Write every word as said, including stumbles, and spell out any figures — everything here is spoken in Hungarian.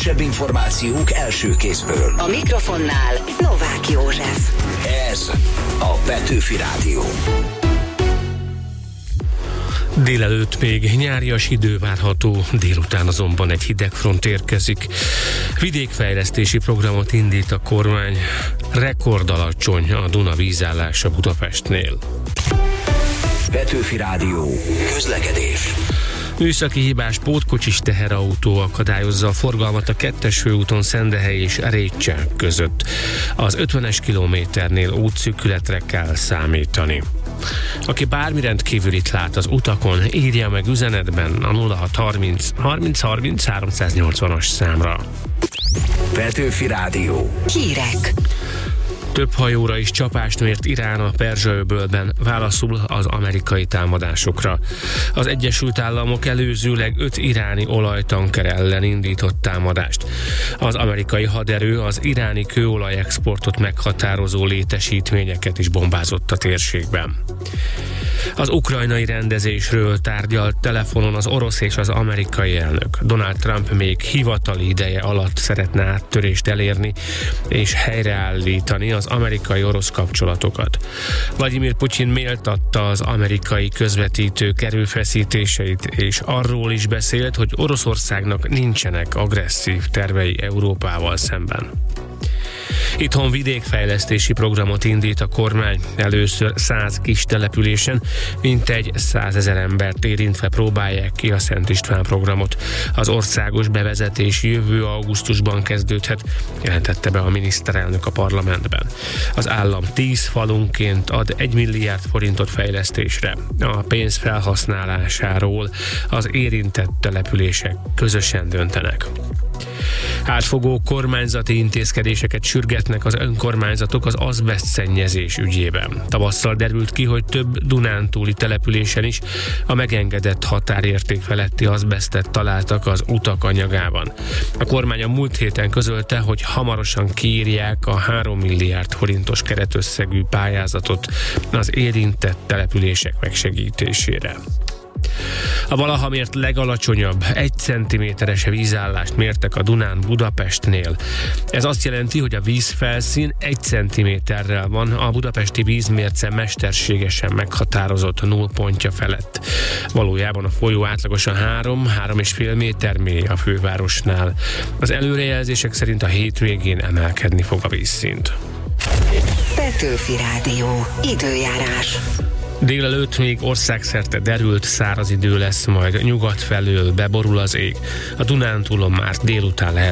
legfrissebb információk első kézből. A mikrofonnál Novák József. Ez a Petőfi Rádió. Délelőtt még nyárias idő várható, délután azonban egy hideg front érkezik. Vidékfejlesztési programot indít a kormány, rekordalacsony a Duna vízállása Budapestnél. Petőfi Rádió. Közlekedés. Műszaki hibás pótkocsis teherautó akadályozza a forgalmat a kettes főúton Szendehely és Récse között. Az ötvenes kilométernél útszűkületre kell számítani. Aki bármi rendkívülit lát az utakon, írja meg üzenetben a nulla hat harminc harminc harminc háromszáznyolcvanas számra. Petőfi Rádió. Hírek. Több hajóra is csapást mért Irán a Perzsa-öbölben, válaszul az amerikai támadásokra. Az Egyesült Államok előzőleg öt iráni olajtanker ellen indított támadást. Az amerikai haderő az iráni kőolaj-exportot meghatározó létesítményeket is bombázott a térségben. Az ukrajnai rendezésről tárgyalt telefonon az orosz és az amerikai elnök. Donald Trump még hivatali ideje alatt szeretne áttörést elérni és helyreállítani az amerikai-orosz kapcsolatokat. Vladimir Putyin méltatta az amerikai közvetítők erőfeszítéseit, és arról is beszélt, hogy Oroszországnak nincsenek agresszív tervei Európával szemben. Itthon vidékfejlesztési programot indít a kormány. Először száz kis településen mintegy százezer embert érintve próbálják ki a Szent István programot. Az országos bevezetés jövő augusztusban kezdődhet, jelentette be a miniszterelnök a parlamentben. Az állam tíz falunként ad egy milliárd forintot fejlesztésre. A pénz felhasználásáról az érintett települések közösen döntenek. Átfogó kormányzati intézkedéseket sürgetnek az önkormányzatok az azbeszt szennyezés ügyében. Tavasszal derült ki, hogy több dunántúli településen is a megengedett határérték feletti azbesztet találtak az utak anyagában. A kormány a múlt héten közölte, hogy hamarosan kiírják a három milliárd forintos keretösszegű pályázatot az érintett települések megsegítésére. A valaha mért legalacsonyabb egy centiméteres vízállást mértek a Dunán Budapestnél. Ez azt jelenti, hogy a vízfelszín egy centiméterrel van a budapesti vízmérce mesterségesen meghatározott nullpontja felett. Valójában a folyó átlagosan három-három és fél méter mély a fővárosnál. Az előrejelzések szerint a hétvégén emelkedni fog a vízszint. Petőfi Rádió. Időjárás. Délelőtt még országszerte derült száraz idő lesz, majd nyugat felől beborul az ég. A Dunántúlon már délután lehet